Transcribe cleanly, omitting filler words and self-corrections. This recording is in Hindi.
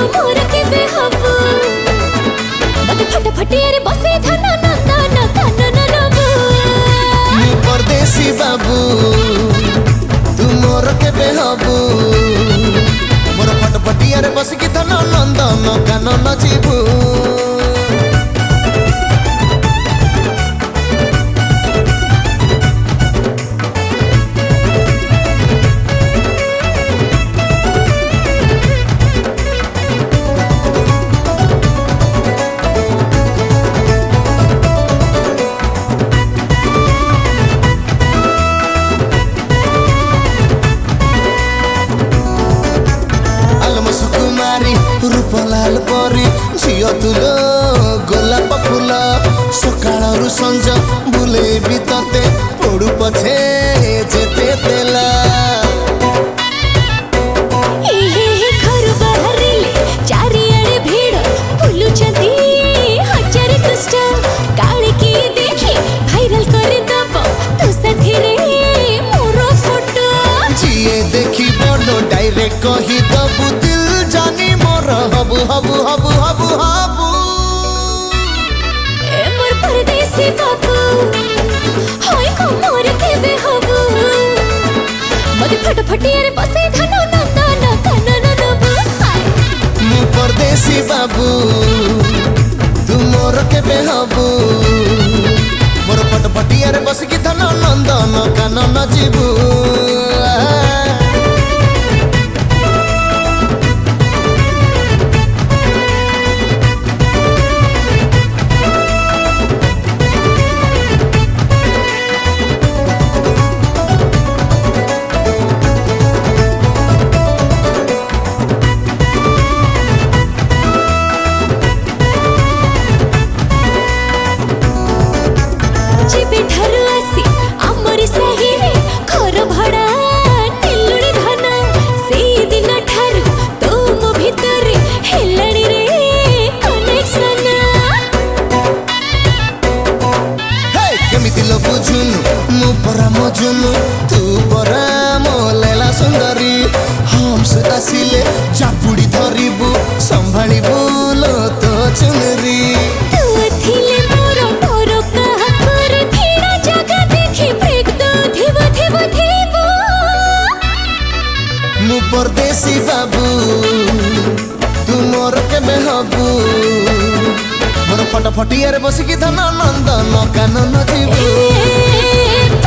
मोर केबे हबु मते फटाफटियारे बसे धन नंदन कानन नबु मु परदेसी बाबू तू मोर केबे हबु मोर फटाफटियारे बसिकी धन नंदन कानन जीबू रूपलाल परी झियो तुलो गोलाप फूल सकाळरू संज बुलेबी तते पड़ू पछे जेते तेला घर बाहरिले चारिआडे भीड़ बुलुचंदी हजार दुष्ट काले की देखी भाइरल कर दब तू साथी रे मोर फोटो जिए देखी बड़ डायरेक्ट कही दबु दिल जानी मोर हबु हबु हबु हबु हबु ए मोर परदेसी बाबू होय को मोर केबे हबु मते फटाफटियारे बसे धन नंदन कानन नबु मु परदेसी बाबू तू मोर केबे हबु मोर फटाफटियारे बसिकी धन नंदन कानन जीबू तू परा मो लेला सुंदरी हमसे आसिले चापुड़ी धरिबू संभालिबू लो तो चुनरी तू थिले मोर मोर कहा कर फिरा जगह देखी फेक दो थिबो मु परदेसी बाबू तू मोर केबे हबू मोर फटाफटियारे बसिकी धन नंदन कानन जीबू